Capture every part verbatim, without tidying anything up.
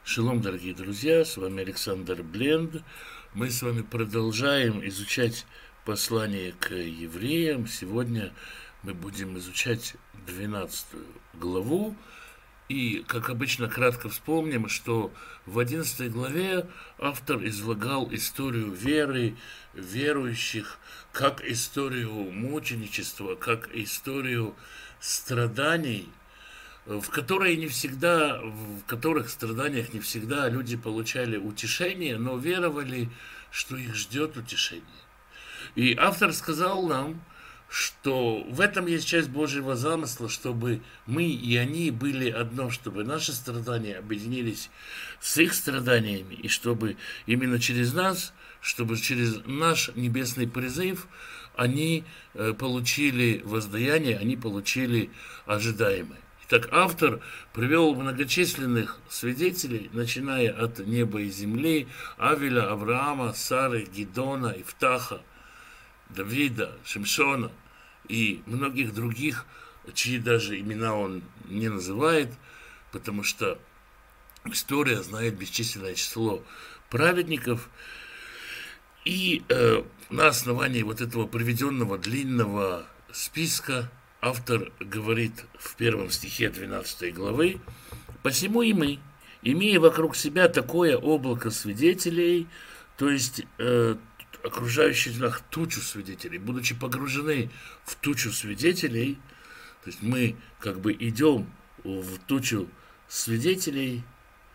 Шалом, дорогие друзья, с вами Александр Бленд. Мы с вами продолжаем изучать послание к евреям. Сегодня мы будем изучать двенадцатую главу. И, как обычно, кратко вспомним, что в одиннадцатой главе автор излагал историю веры, верующих, как историю мученичества, как историю страданий, в которой не всегда, в которых страданиях не всегда люди получали утешение, но веровали, что их ждет утешение. И автор сказал нам, что в этом есть часть Божьего замысла, чтобы мы и они были одно, чтобы наши страдания объединились с их страданиями, и чтобы именно через нас, чтобы через наш небесный призыв они получили воздаяние, они получили ожидаемое. Итак, автор привел многочисленных свидетелей, начиная от неба и земли, Авеля, Авраама, Сары, Гидона, Ифтаха, Давида, Шимшона и многих других, чьи даже имена он не называет, потому что история знает бесчисленное число праведников. И э, на основании вот этого приведенного длинного списка автор говорит в первом стихе двенадцатой главы: «Посему и мы, имея вокруг себя такое облако свидетелей», то есть э, окружающих нас тучу свидетелей, будучи погружены в тучу свидетелей, то есть мы как бы идем в тучу свидетелей,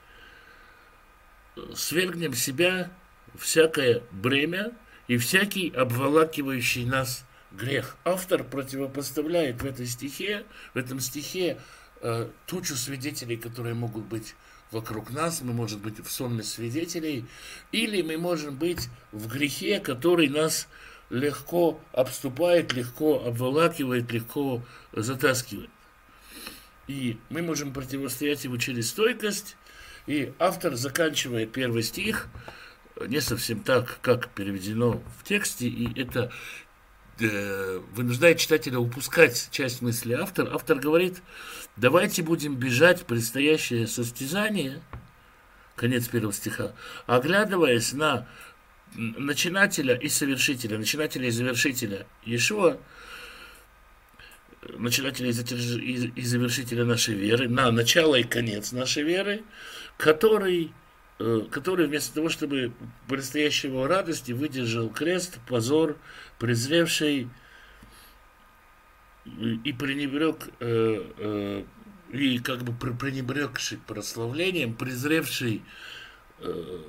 свергнем в себя всякое бремя и всякий обволакивающий нас грех. Автор противопоставляет в этой стихе, в этом стихе э, тучу свидетелей, которые могут быть вокруг нас. Мы можем быть в сонме свидетелей, или мы можем быть в грехе, который нас легко обступает, легко обволакивает, легко затаскивает. И мы можем противостоять его через стойкость. И автор заканчивает первый стих не совсем так, как переведено в тексте, и это вынуждает читателя упускать часть мысли автора. Автор говорит: давайте будем бежать в предстоящее состязание, конец первого стиха, оглядываясь на начинателя и совершителя, начинателя и завершителя Иешуа, начинателя и завершителя нашей веры, на начало и конец нашей веры, который, который вместо того, чтобы предстоящей его радости, выдержал крест, позор, презревший и пренебрег, э, э, и как бы пренебрегший прославлением, презревший э,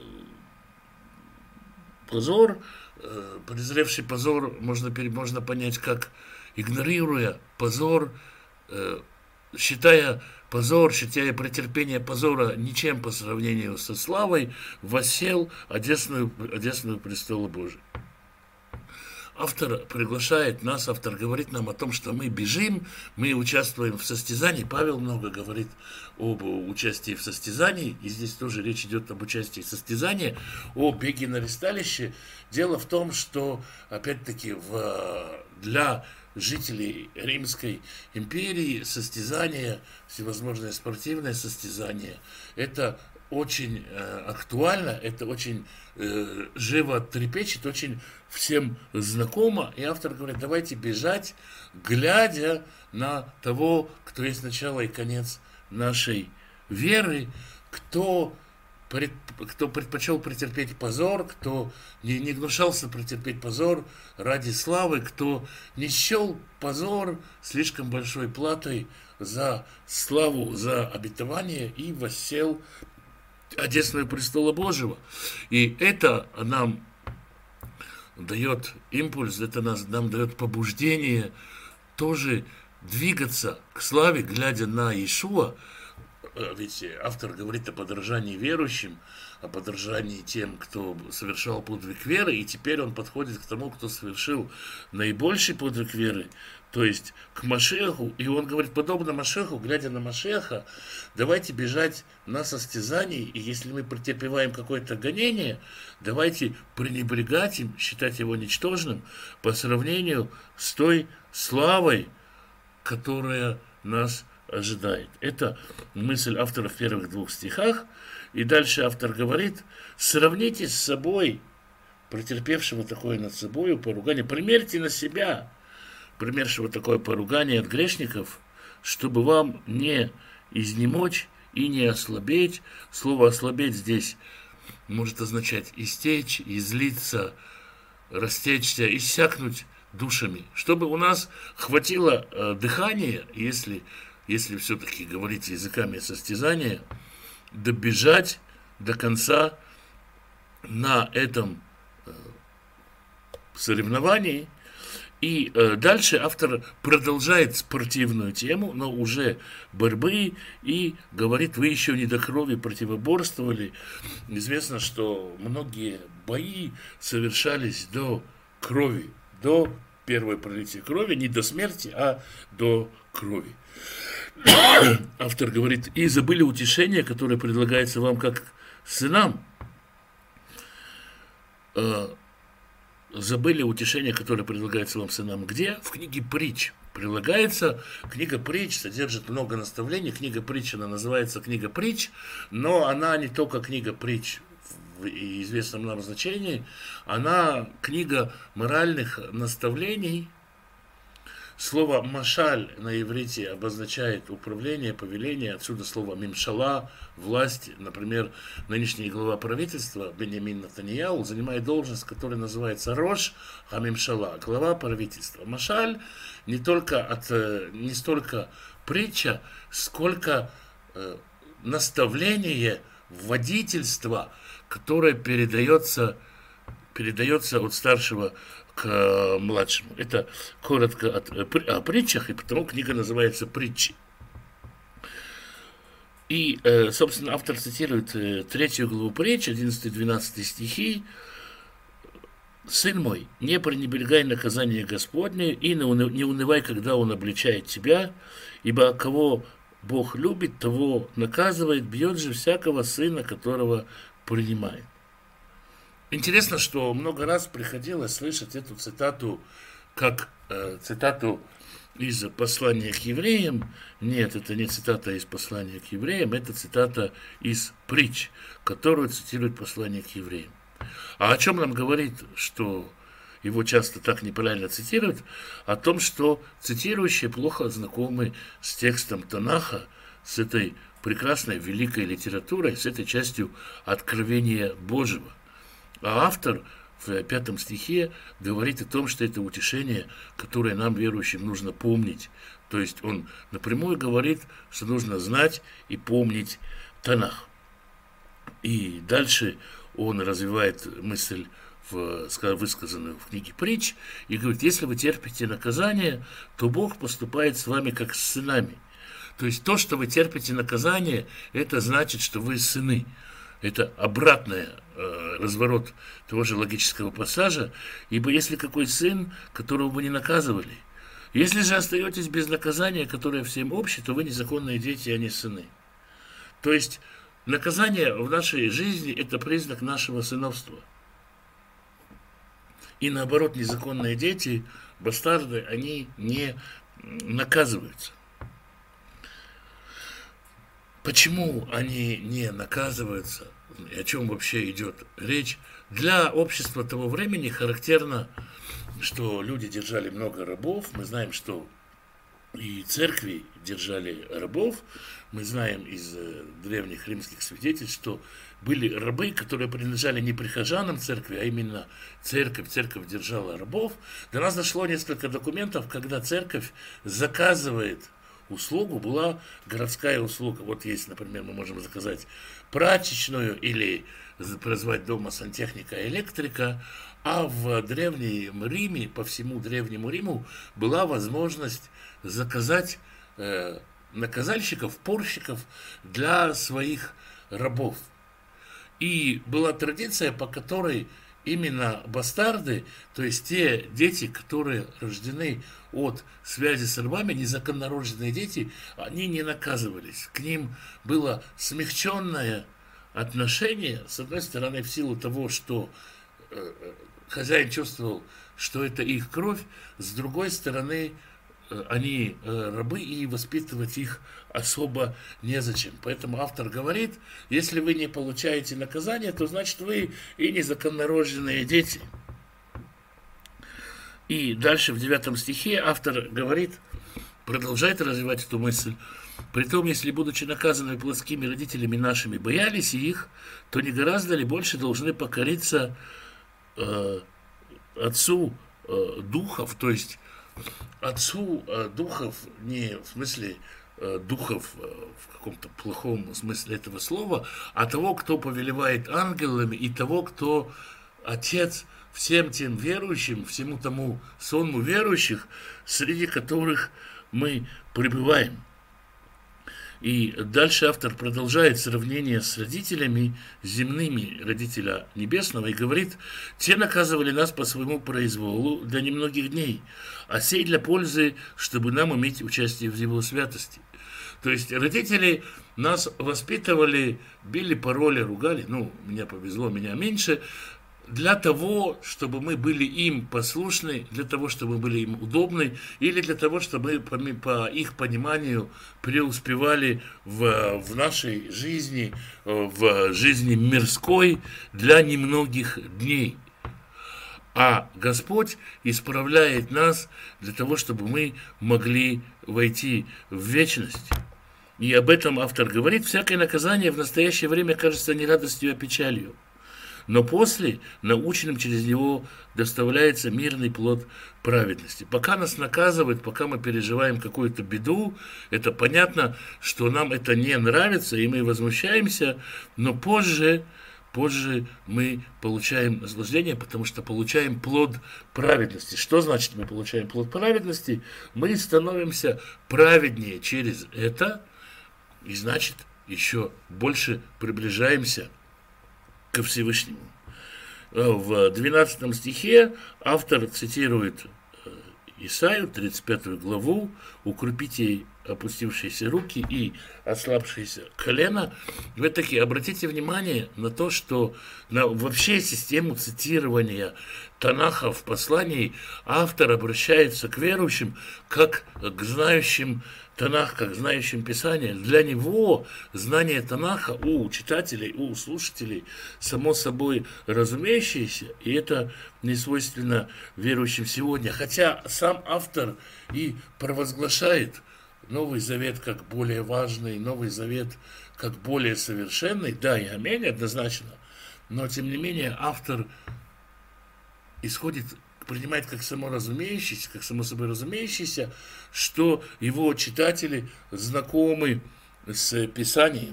позор, э, презревший позор можно, можно понять как игнорируя позор, э, считая позор, считая претерпение позора ничем по сравнению со славой, воссел одесную, одесную престола Божия. Автор приглашает нас, автор говорит нам о том, что мы бежим, мы участвуем в состязании. Павел много говорит об участии в состязании, и здесь тоже речь идет об участии в состязании, о беге на ристалище. Дело в том, что, опять-таки, в, для жителей Римской империи состязания, всевозможные спортивные состязания, это очень э, актуально, это очень э, живо трепещет, очень всем знакомо. И автор говорит: давайте бежать, глядя на того, кто есть начало и конец нашей веры, кто, пред, кто предпочел претерпеть позор, кто не, не гнушался претерпеть позор ради славы, кто не счел позор слишком большой платой за славу, за обетование, и воссел одесную престола Божьего. И это нам дает импульс, это нас, нам дает побуждение тоже двигаться к славе, глядя на Иешуа. Ведь автор говорит о подражании верующим, о подражании тем, кто совершал подвиг веры, и теперь он подходит к тому, кто совершил наибольший подвиг веры, то есть к Машеху, и он говорит: подобно Машеху, глядя на Машеха, давайте бежать на состязании, и если мы претерпеваем какое-то гонение, давайте пренебрегать им, считать его ничтожным по сравнению с той славой, которая нас ожидает. Это мысль автора в первых двух стихах. И дальше автор говорит: сравните с собой, претерпевшего такое над собой поругание, примерьте на себя, примершего такое поругание от грешников, чтобы вам не изнемочь и не ослабеть. Слово «ослабеть» здесь может означать истечь, излиться, растечься, иссякнуть душами, чтобы у нас хватило э, дыхания, если, если все-таки говорить языками состязания, добежать до конца на этом э, соревновании. И э, дальше автор продолжает спортивную тему, но уже борьбы, и говорит: вы еще не до крови противоборствовали. Известно, что многие бои совершались до крови, до первой пролития крови, не до смерти, а до крови. Автор говорит: и забыли утешение, которое предлагается вам как сынам. Э, Забыли утешение, которое предлагается вам сынам. Где? В книге притч. Прилагается. Книга притч содержит много наставлений. Книга притч, она называется книга притч, но она не только книга притч в известном нам значении, она книга моральных наставлений. Слово «машаль» на иврите обозначает управление, повеление. Отсюда слово «мимшала», власть. Например, нынешний глава правительства Беньямин Нетаньяху занимает должность, которая называется «Рош ха-мимшала», глава правительства. Машаль не, только от, не столько притча, сколько э, наставление, водительство, которое передается, передается от старшего к младшему. Это коротко от, о притчах, и потому книга называется «Притчи». И, собственно, автор цитирует третью главу притч, одиннадцатый-двенадцатый стихи. «Сын мой, не пренебрегай наказание Господне, и не унывай, когда Он обличает тебя, ибо кого Бог любит, того наказывает, бьет же всякого сына, которого принимает». Интересно, что много раз приходилось слышать эту цитату как э, цитату из послания к евреям. Нет, это не цитата из послания к евреям, это цитата из притч, которую цитирует послание к евреям. А о чем нам говорит, что его часто так неправильно цитируют? О том, что цитирующие плохо знакомы с текстом Танаха, с этой прекрасной великой литературой, с этой частью откровения Божьего. А автор в пятом стихе говорит о том, что это утешение, которое нам, верующим, нужно помнить. То есть он напрямую говорит, что нужно знать и помнить Танах. И дальше он развивает мысль, в, высказанную в книге притч, и говорит: если вы терпите наказание, то Бог поступает с вами как с сынами. То есть то, что вы терпите наказание, это значит, что вы сыны. Это обратный э, разворот того же логического пассажа. Ибо если какой сын, которого вы не наказывали, если же остаетесь без наказания, которое всем общее, то вы незаконные дети, а не сыны. То есть наказание в нашей жизни – это признак нашего сыновства. И наоборот, незаконные дети, бастарды, они не наказываются. Почему они не наказываются, и о чем вообще идет речь? Для общества того времени характерно, что люди держали много рабов. Мы знаем, что и церкви держали рабов. Мы знаем из древних римских свидетельств, что были рабы, которые принадлежали не прихожанам церкви, а именно церковь. Церковь держала рабов. До нас дошло несколько документов, когда церковь заказывает услугу, была городская услуга. Вот есть, например, мы можем заказать прачечную или позвать дома сантехника, электрика, а в Древнем Риме, по всему Древнему Риму, была возможность заказать э, наказальщиков, порщиков для своих рабов. И была традиция, по которой именно бастарды, то есть те дети, которые рождены от связи с рабами, незаконнорожденные дети, они не наказывались. К ним было смягченное отношение, с одной стороны, в силу того, что э, хозяин чувствовал, что это их кровь, с другой стороны, они рабы, и воспитывать их особо незачем. Поэтому автор говорит, если вы не получаете наказание, то значит вы и незаконнорожденные дети. И дальше в девятом стихе автор говорит, продолжает развивать эту мысль. Притом, если, будучи наказанными плотскими родителями нашими, боялись их, то не гораздо ли больше должны покориться э, Отцу э, духов, то есть Отцу э, духов не в смысле э, духов э, в каком-то плохом смысле этого слова, а того, кто повелевает ангелами, и того, кто Отец всем тем верующим, всему тому сонму верующих, среди которых мы пребываем. И дальше автор продолжает сравнение с родителями земными родителя небесного и говорит, те наказывали нас по своему произволу для немногих дней, а сей для пользы, чтобы нам иметь участие в его святости. То есть родители нас воспитывали, били, пороли, ругали, ну, меня повезло, меня меньше, для того, чтобы мы были им послушны, для того, чтобы мы были им удобны, или для того, чтобы мы, по их пониманию, преуспевали в, в нашей жизни, в жизни мирской для немногих дней. А Господь исправляет нас для того, чтобы мы могли войти в вечность. И об этом автор говорит, всякое наказание в настоящее время кажется не радостью, а печалью. Но после, наученным через него, доставляется мирный плод праведности. Пока нас наказывают, пока мы переживаем какую-то беду, это понятно, что нам это не нравится, и мы возмущаемся, но позже, позже мы получаем наслаждение, потому что получаем плод праведности. Что значит мы получаем плод праведности? Мы становимся праведнее через это, и значит еще больше приближаемся ко Всевышнему. В двенадцатом стихе автор цитирует Исаию, тридцать пятую главу, «Укрепите опустившиеся руки и ослабшиеся колено». Вы таки обратите внимание на то, что на вообще систему цитирования Танаха в послании автор обращается к верующим как к знающим Танах, как знающим Писание. Для него знание Танаха у читателей, у слушателей само собой разумеющееся, и это не свойственно верующим сегодня. Хотя сам автор и провозглашает Новый Завет как более важный, Новый Завет как более совершенный, да и аминь, однозначно, но тем не менее автор исходит, принимает как само разумеющееся, как само собой разумеющееся, что его читатели знакомы с Писанием.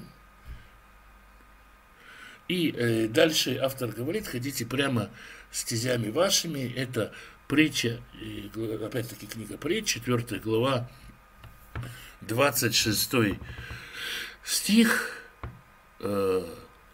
И э, дальше автор говорит, ходите прямо стезями вашими, это притча, э, опять-таки книга притч, четвёртая глава, двадцать шестой стих, э,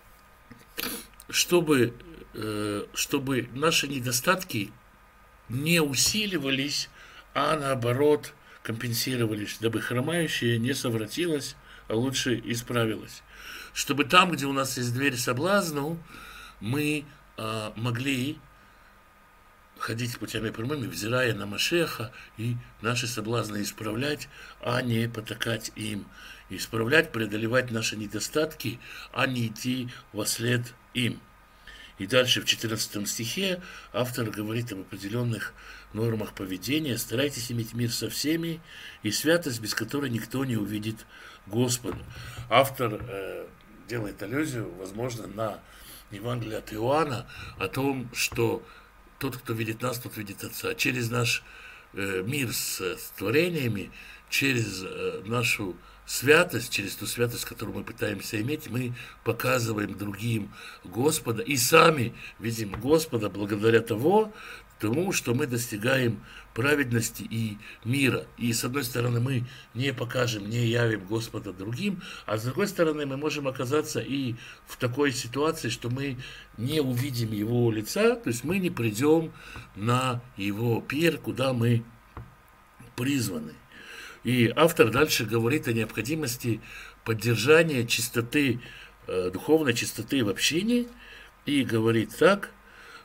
чтобы, э, чтобы наши недостатки не усиливались, а наоборот компенсировались, дабы хромающее не совратилось, а лучше исправилось. Чтобы там, где у нас есть дверь соблазну, мы а, могли ходить путями прямыми, взирая на Машеха, и наши соблазны исправлять, а не потакать им. Исправлять, преодолевать наши недостатки, а не идти вослед им. И дальше в четырнадцатом стихе автор говорит об определенных нормах поведения. Старайтесь иметь мир со всеми и святость, без которой никто не увидит Господа. Автор э, делает аллюзию, возможно, на Евангелие от Иоанна, о том, что тот, кто видит нас, тот видит Отца. Через наш э, мир с, с творениями, через э, нашу святость, через ту святость, которую мы пытаемся иметь, мы показываем другим Господа и сами видим Господа благодаря того, тому, что мы достигаем праведности и мира. И с одной стороны мы не покажем, не явим Господа другим, а с другой стороны мы можем оказаться и в такой ситуации, что мы не увидим Его лица, то есть мы не придем на Его пир, куда мы призваны. И автор дальше говорит о необходимости поддержания чистоты, э, духовной чистоты в общине, и говорит так: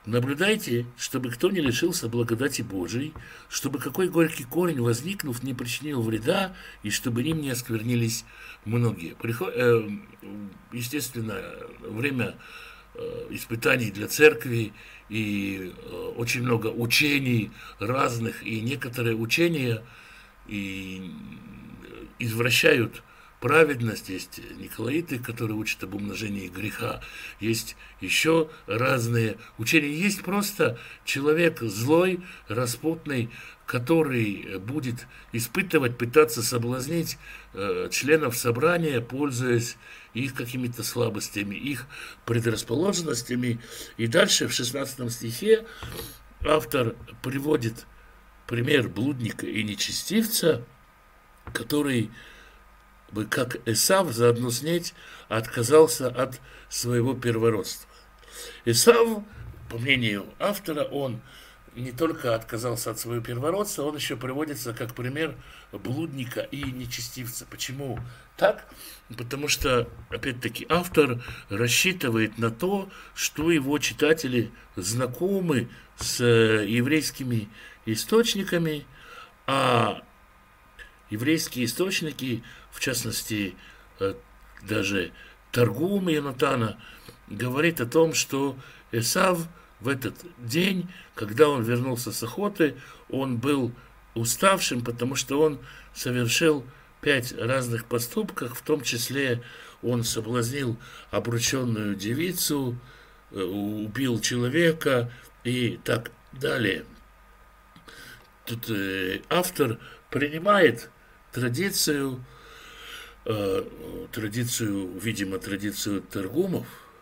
Наблюдайте, чтобы кто не лишился благодати Божией, чтобы какой горький корень, возникнув, не причинил вреда, и чтобы им не осквернились многие. Приход... Естественно, время испытаний для церкви, и очень много учений разных, и некоторые учения и извращают праведность. Есть николаиты, которые учат об умножении греха, есть еще разные учения. Есть просто человек злой, распутный, который будет испытывать, пытаться соблазнить э, членов собрания, пользуясь их какими-то слабостями, их предрасположенностями. И дальше в шестнадцатом стихе автор приводит пример блудника и нечестивца, который бы, как Эсав, заодно с ней отказался от своего первородства. Эсав, по мнению автора, он не только отказался от своего первородства, он еще приводится как пример блудника и нечестивца. Почему так? Потому что, опять-таки, автор рассчитывает на то, что его читатели знакомы с еврейскими источниками, а еврейские источники, в частности, даже Таргум Йонатана, говорит о том, что Эсав в этот день, когда он вернулся с охоты, он был уставшим, потому что он совершил пять разных поступков, в том числе он соблазнил обрученную девицу, убил человека и так далее. Тут э, автор принимает традицию, э, традицию, видимо, традицию Таргумов,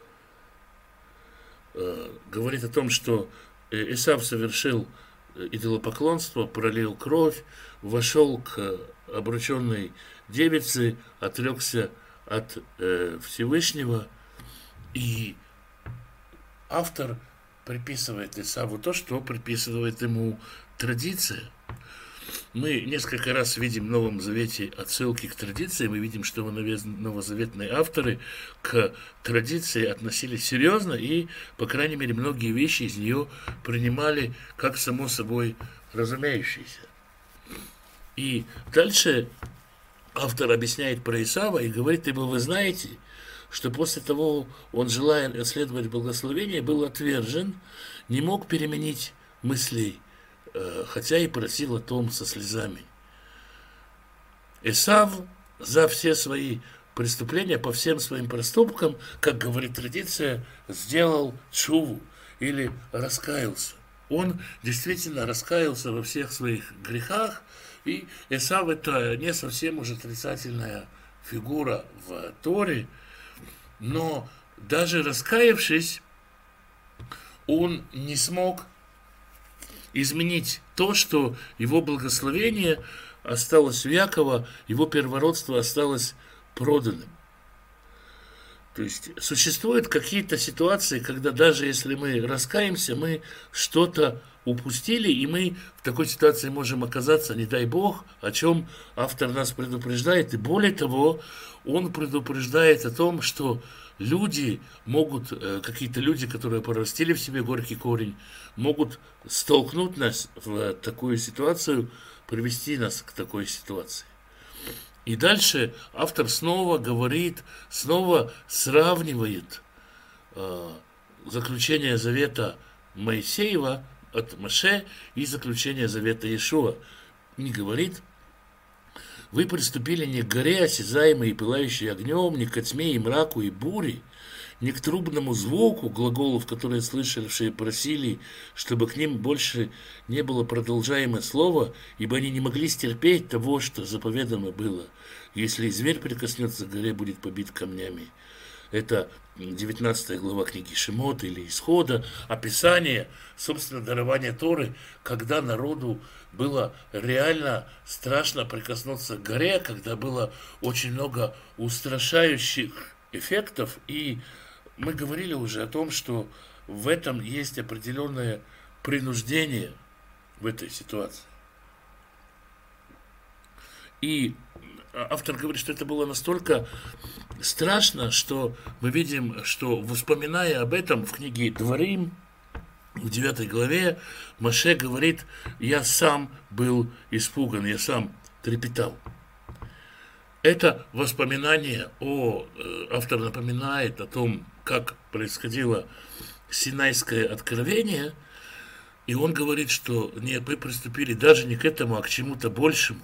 э, говорит о том, что Эсав совершил идолопоклонство, пролил кровь, вошел к обрученной девице, отрекся от э, Всевышнего, и автор приписывает Эсаву то, что приписывает ему традиция. Мы несколько раз видим в Новом Завете отсылки к традиции, мы видим, что новозаветные авторы к традиции относились серьезно и, по крайней мере, многие вещи из нее принимали как само собой разумеющиеся. И дальше автор объясняет про Исава и говорит: ибо вы знаете, что после того он, желая следовать благословению, был отвержен, не мог переменить мыслей, хотя и просил о том со слезами. Эсав за все свои преступления, по всем своим проступкам, как говорит традиция, сделал тшуву или раскаялся. Он действительно раскаялся во всех своих грехах, и Эсав — это не совсем уже отрицательная фигура в Торе, но даже раскаявшись, он не смог изменить то, что его благословение осталось у Якова, его первородство осталось проданным. То есть существуют какие-то ситуации, когда даже если мы раскаемся, мы что-то упустили, и мы в такой ситуации можем оказаться, не дай Бог, о чем автор нас предупреждает. И более того, он предупреждает о том, что люди могут, какие-то люди, которые порастили в себе горький корень, могут столкнуть нас в такую ситуацию, привести нас к такой ситуации. И дальше автор снова говорит, снова сравнивает э, заключение завета Моисеева от Моше и заключение завета Иешуа. И говорит: вы приступили не к горе, осязаемой и пылающей огнем, не к тьме и мраку и буре, не к трубному звуку глаголов, которые слышавшие просили, чтобы к ним больше не было продолжаемое слово, ибо они не могли стерпеть того, что заповедано было. Если зверь прикоснется к горе, будет побит камнями. Это девятнадцатая глава книги Шемот или Исхода, описание, собственно, дарования Торы, когда народу было реально страшно прикоснуться к горе, когда было очень много устрашающих эффектов, и мы говорили уже о том, что в этом есть определенное принуждение в этой ситуации. И автор говорит, что это было настолько страшно, что мы видим, что, вспоминая об этом в книге Дворим, в девятой главе Моше говорит: я сам был испуган, я сам трепетал. Это воспоминание о, автор напоминает о том, как происходило Синайское откровение, и он говорит, что нет, мы приступили даже не к этому, а к чему-то большему.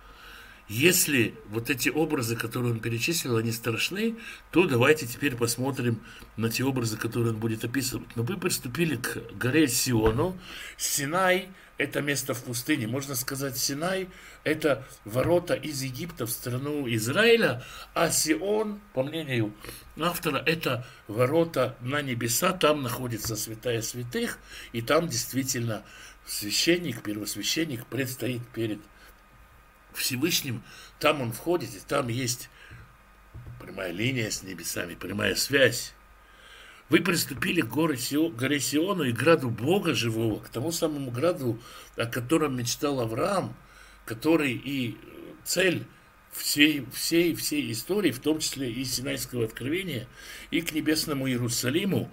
Если вот эти образы, которые он перечислил, они страшны, то давайте теперь посмотрим на те образы, которые он будет описывать. Но мы приступили к горе Сиону. Синай – это место в пустыне. Можно сказать, Синай – это ворота из Египта в страну Израиля, а Сион, по мнению автора, это ворота на небеса. Там находится святая святых, и там действительно священник, первосвященник предстоит перед Всевышним, там он входит, и там есть прямая линия с небесами, прямая связь. Вы приступили к горе Сион, горе Сиону и граду Бога живого, к тому самому граду, о котором мечтал Авраам, который и цель всей, всей, всей истории, в том числе и Синайского откровения, и к небесному Иерусалиму.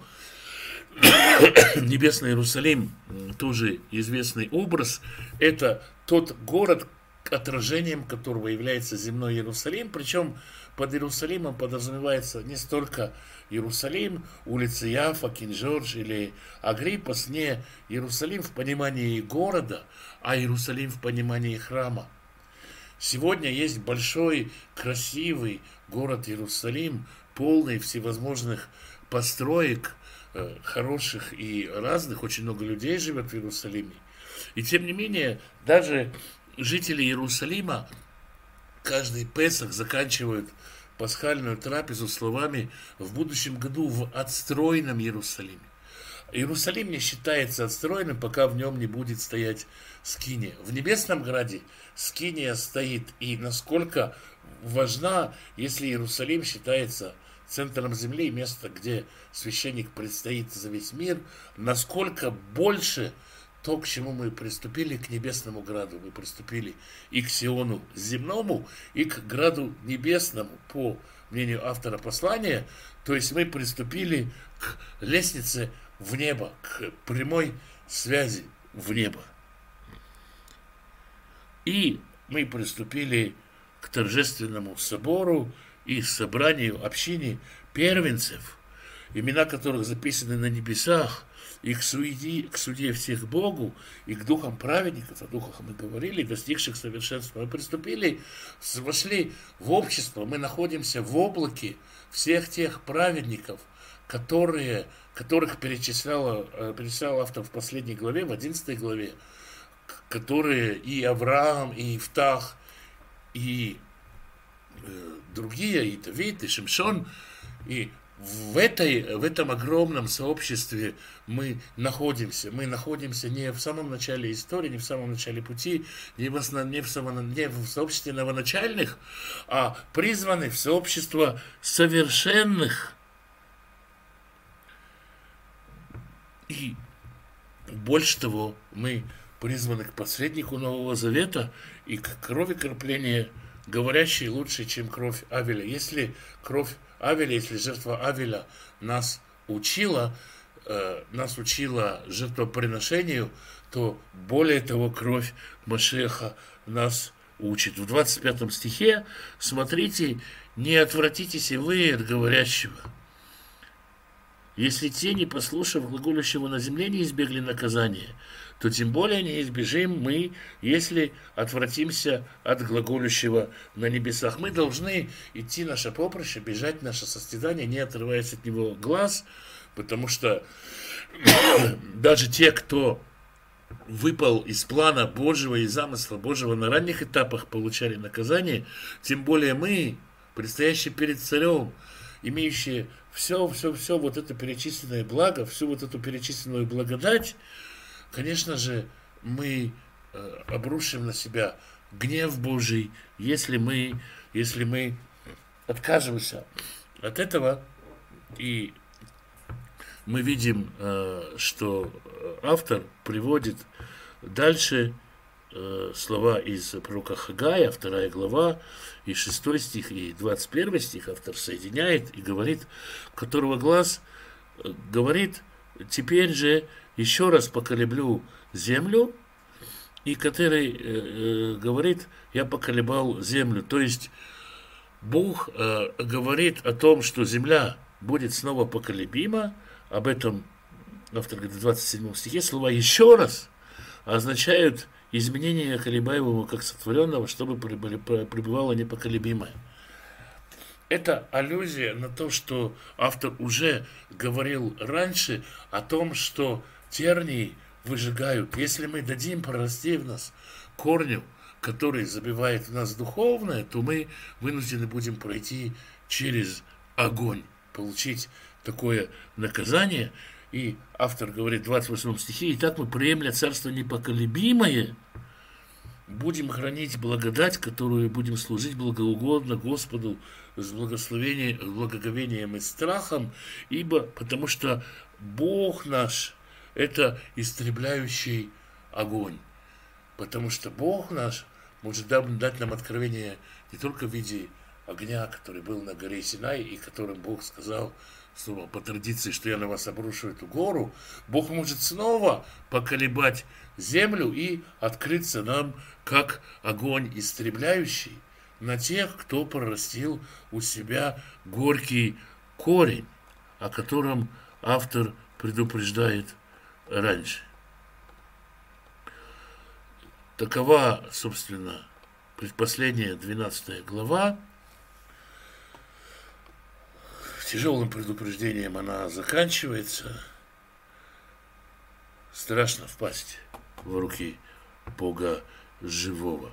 Небесный Иерусалим, тоже известный образ, это тот город, отражением которого является земной Иерусалим, причем под Иерусалимом подразумевается не столько Иерусалим, улица Яфа, Кинг-Джордж или Агриппас, не Иерусалим в понимании города, а Иерусалим в понимании храма. Сегодня есть большой, красивый город Иерусалим, полный всевозможных построек, хороших и разных, очень много людей живет в Иерусалиме. И тем не менее, даже жители Иерусалима каждый Песах заканчивают пасхальную трапезу словами: в будущем году в отстроенном Иерусалиме. Иерусалим не считается отстроенным, пока в нем не будет стоять скиния. В небесном граде скиния стоит. И насколько важна, если Иерусалим считается центром земли, место, где священник предстоит за весь мир, насколько больше то, к чему мы приступили, к небесному граду. Мы приступили и к Сиону земному, и к граду небесному, по мнению автора послания. То есть мы приступили к лестнице в небо, к прямой связи в небо. И мы приступили к торжественному собору и собранию, общине первенцев, имена которых записаны на небесах, и к суде, к суде всех Богу, и к духам праведников, о духах мы говорили, достигших совершенства. Мы приступили, вошли в общество, мы находимся в облаке всех тех праведников, которые, которых перечислял, перечислял автор в последней главе, в одиннадцатой главе, которые и Авраам, и Ифтах, и э, другие, и Давид, и Шимшон, и В, этой, в этом огромном сообществе мы находимся. Мы находимся не в самом начале истории, не в самом начале пути, не в, основ, не в, самом, не в сообществе новоначальных, а призваны в сообщество совершенных. И больше того, мы призваны к посреднику Нового Завета и к крови кропления, говорящей лучше, чем кровь Авеля. Если кровь Авеля, если жертва Авеля нас учила, э, нас учила жертвоприношению, то более того, кровь Машеха нас учит. В двадцать пятом стихе, смотрите: не отвратитесь и вы от говорящего. Если те, не послушав глаголющего на земле, не избегли наказания, то тем более не избежим мы, если отвратимся от глаголющего на небесах. Мы должны идти наше поприще, бежать наше состязание, не отрываясь от него глаз, потому что даже те, кто выпал из плана Божьего и замысла Божьего на ранних этапах, получали наказание, тем более мы, предстоящие перед царем, имеющие все, все, все вот это перечисленное благо, всю вот эту перечисленную благодать, конечно же, мы э, обрушим на себя гнев Божий, если мы, если мы откажемся от этого. И мы видим, э, что автор приводит дальше э, слова из пророка Хагая, вторая глава, и шестой стих, и двадцать первый стих автор соединяет и говорит: которого глаз э, говорит теперь же еще раз поколеблю землю, и который э, э, говорит, я поколебал землю. То есть Бог э, говорит о том, что земля будет снова поколебима. Об этом автор говорит в двадцать седьмом стихе. Слова «еще раз» означают изменение колебаемого как сотворенного, чтобы пребывало непоколебимое. Это аллюзия на то, что автор уже говорил раньше о том, что тернии выжигают. Если мы дадим прорасти в нас корню, который забивает в нас духовное, то мы вынуждены будем пройти через огонь, получить такое наказание. И автор говорит в двадцать восьмом стихе: «Итак мы, приемля царство непоколебимое, будем хранить благодать, которую будем служить благоугодно Господу с благословением, благоговением и страхом, ибо потому что Бог наш – это истребляющий огонь». Потому что Бог наш может дать нам откровение не только в виде огня, который был на горе Синай, и которым Бог сказал, снова по традиции, что я на вас обрушу эту гору. Бог может снова поколебать землю и открыться нам, как огонь истребляющий, на тех, кто прорастил у себя горький корень, о котором автор предупреждает раньше. Такова, собственно, предпоследняя двенадцатая глава. Тяжелым предупреждением она заканчивается. Страшно впасть в руки Бога живого.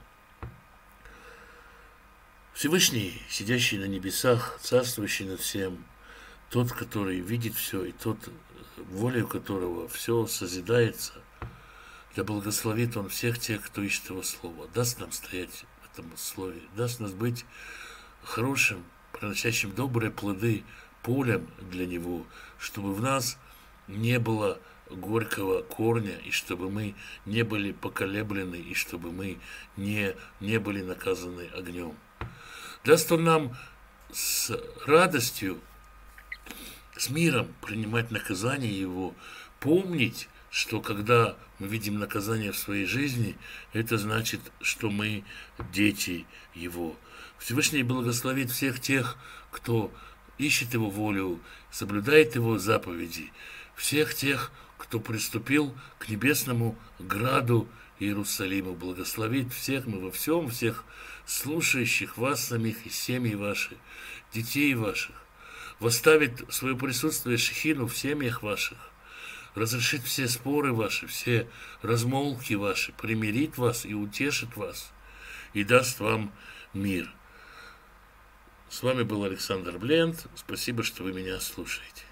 Всевышний, сидящий на небесах, царствующий над всем, тот, который видит все, и тот, волею которого все созидается, да благословит Он всех тех, кто ищет Его Слово, даст нам стоять в этом Слове, даст нас быть хорошим, приносящим добрые плоды полем для Него, чтобы в нас не было горького корня, и чтобы мы не были поколеблены, и чтобы мы не, не были наказаны огнем. Даст Он нам с радостью, с миром принимать наказание Его, помнить, что когда мы видим наказание в своей жизни, это значит, что мы дети Его. Всевышний благословит всех тех, кто ищет Его волю, соблюдает Его заповеди, всех тех, кто приступил к небесному граду Иерусалиму. Благословит всех мы во всем, всех слушающих вас самих и семьи ваши, детей ваших, восставит свое присутствие Шехину в семьях ваших, разрешит все споры ваши, все размолвки ваши, примирит вас и утешит вас, и даст вам мир. С вами был Александр Блент. Спасибо, что вы меня слушаете.